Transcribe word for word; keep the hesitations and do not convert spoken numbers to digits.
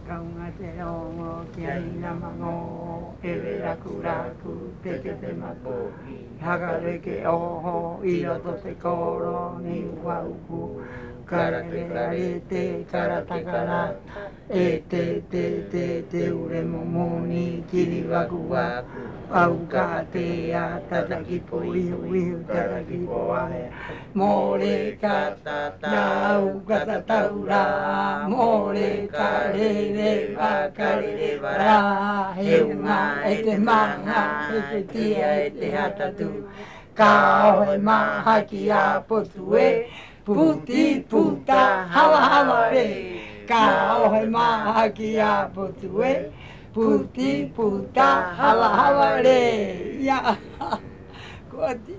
Kaungaterongo, Kiainamango, Everakuraku, Teketemako, Hagareke Oho, Irato Tekoro, Niwauku, Karakarete, Karatakara, Ete, Te, Te, Te, Uremomoni, Kiriwakuwaku, Aukatea, Tatakipo, Iu, Tatakipo, More Kata, Tau, Kata Taura, More Kare, Bakare, Bara, Heuma, Ete Manga, Ete Tia, Ete Hatatu, Kao, Mahakia, Potue, Puti, Puta, Hawa, Hawa, Re, Kao, Mahakia, Potue, Puti, Puta, Hawa, Hawa, Re, Ya, Kuati.